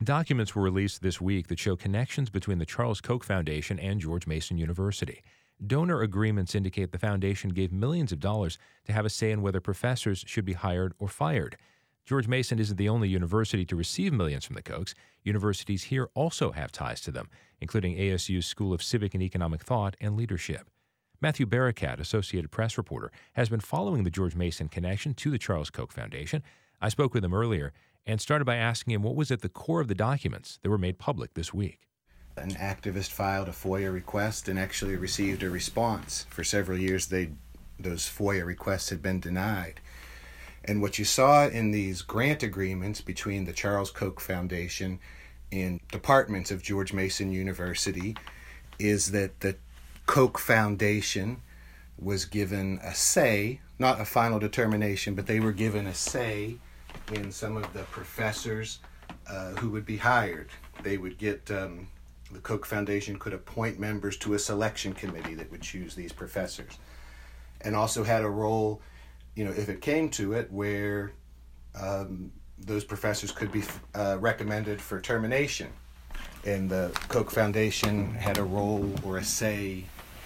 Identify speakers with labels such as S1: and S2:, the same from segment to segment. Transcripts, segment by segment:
S1: Documents were released this week that show connections between the Charles Koch Foundation and George Mason University. Donor agreements indicate the foundation gave millions of dollars to have a say in whether professors should be hired or fired. George Mason isn't the only university to receive millions from the Kochs. Universities here also have ties to them, including ASU's School of Civic and Economic Thought and Leadership. Matthew Barakat, Associated Press reporter, has been following the George Mason connection to the Charles Koch Foundation. I spoke with him earlier and started by asking him what was at the core of the documents that were made public this week.
S2: An activist filed a FOIA request and actually received a response. For several years, those FOIA requests had been denied. And what you saw in these grant agreements between the Charles Koch Foundation and departments of George Mason University is that the Koch Foundation was given a say, not a final determination, but they were given a say in some of the professors who would be hired. They would get, the Koch Foundation could appoint members to a selection committee that would choose these professors, and also had a role, if it came to it, where those professors could be recommended for termination. And the Koch Foundation had a role or a say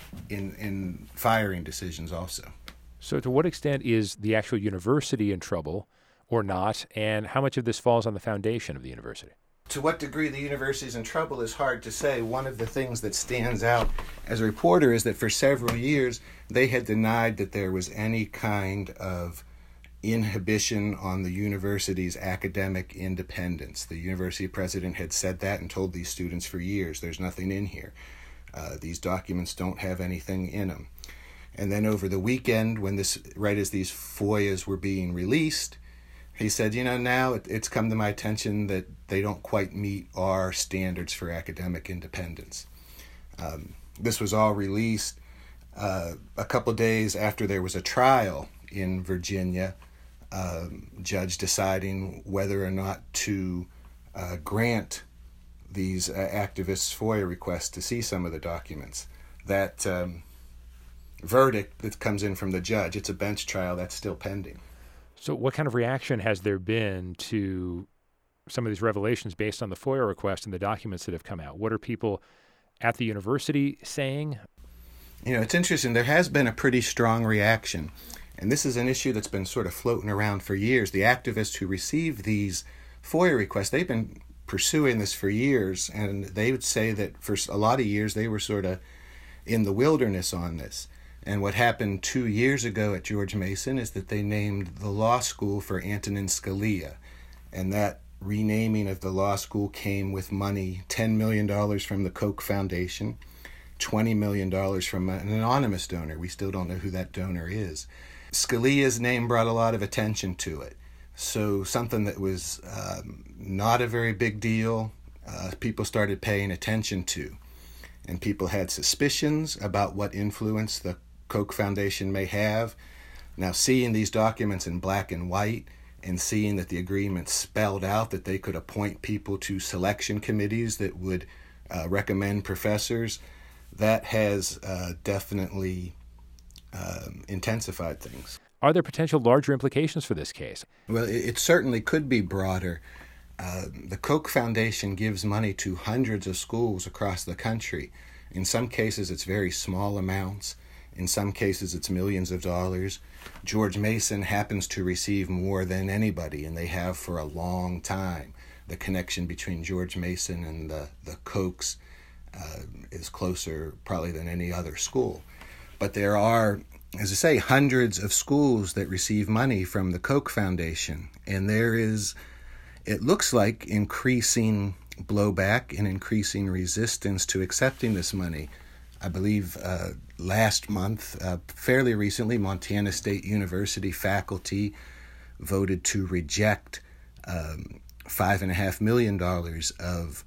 S2: in firing decisions also.
S1: So to what extent is the actual university in trouble or not, and how much of this falls on the foundation of the university?
S2: To what degree the university is in trouble is hard to say. One of the things that stands out as a reporter is that for several years they had denied that there was any kind of inhibition on the university's academic independence. The university president had said that and told these students for years, there's nothing in here. These documents don't have anything in them. And then over the weekend, right as these FOIAs were being released, he said, now it's come to my attention that they don't quite meet our standards for academic independence. This was all released a couple days after there was a trial in Virginia, judge deciding whether or not to grant these activists' FOIA requests to see some of the documents. That verdict that comes in from the judge, it's a bench trial, that's still pending.
S1: So what kind of reaction has there been to some of these revelations based on the FOIA request and the documents that have come out? What are people at the university saying?
S2: It's interesting. There has been a pretty strong reaction. And this is an issue that's been sort of floating around for years. The activists who receive these FOIA requests, they've been pursuing this for years. And they would say that for a lot of years they were sort of in the wilderness on this. And what happened 2 years ago at George Mason is that they named the law school for Antonin Scalia. And that renaming of the law school came with money, $10 million from the Koch Foundation, $20 million from an anonymous donor. We still don't know who that donor is. Scalia's name brought a lot of attention to it. So something that was not a very big deal, people started paying attention to. And people had suspicions about what influence the Koch Foundation may have. Now, seeing these documents in black and white and seeing that the agreement spelled out that they could appoint people to selection committees that would recommend professors, that has definitely intensified things.
S1: Are there potential larger implications for this case?
S2: Well, it certainly could be broader. The Koch Foundation gives money to hundreds of schools across the country. In some cases, it's very small amounts. In some cases, it's millions of dollars. George Mason happens to receive more than anybody, and they have for a long time. The connection between George Mason and the Kochs is closer probably than any other school. But there are, as I say, hundreds of schools that receive money from the Koch Foundation, and there is, it looks like, increasing blowback and increasing resistance to accepting this money. I believe last month, fairly recently, Montana State University faculty voted to reject $5.5 million of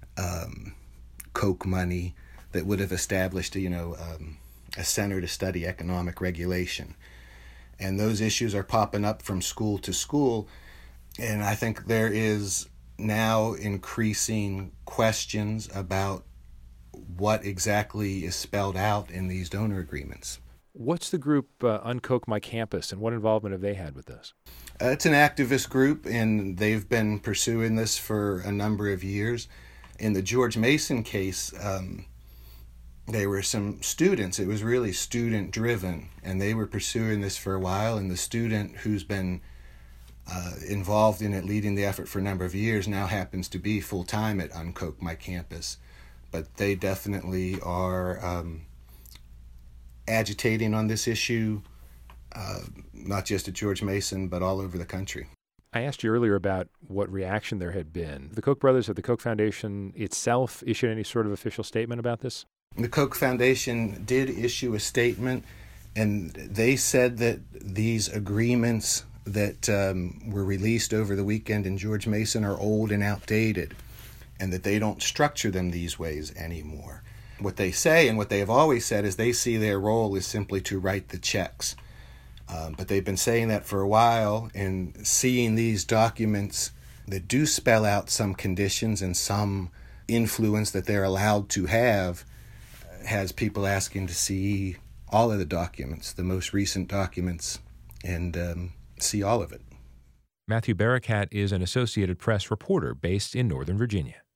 S2: Koch money that would have established, a center to study economic regulation. And those issues are popping up from school to school. And I think there is now increasing questions about what exactly is spelled out in these donor agreements.
S1: What's the group Uncoke My Campus, and what involvement have they had with this?
S2: It's an activist group, and they've been pursuing this for a number of years. In the George Mason case, there were some students. It was really student-driven, and they were pursuing this for a while, and the student who's been involved in it, leading the effort for a number of years, now happens to be full-time at Uncoke My Campus. But they definitely are agitating on this issue, not just at George Mason, but all over the country.
S1: I asked you earlier about what reaction there had been. The Koch brothers or the Koch Foundation itself issued any sort of official statement about this?
S2: The Koch Foundation did issue a statement, and they said that these agreements that were released over the weekend in George Mason are old and outdated, and that they don't structure them these ways anymore. What they say, and what they have always said, is they see their role is simply to write the checks. But they've been saying that for a while, and seeing these documents that do spell out some conditions and some influence that they're allowed to have has people asking to see all of the documents, the most recent documents, and see all of it.
S1: Matthew Barakat is an Associated Press reporter based in Northern Virginia.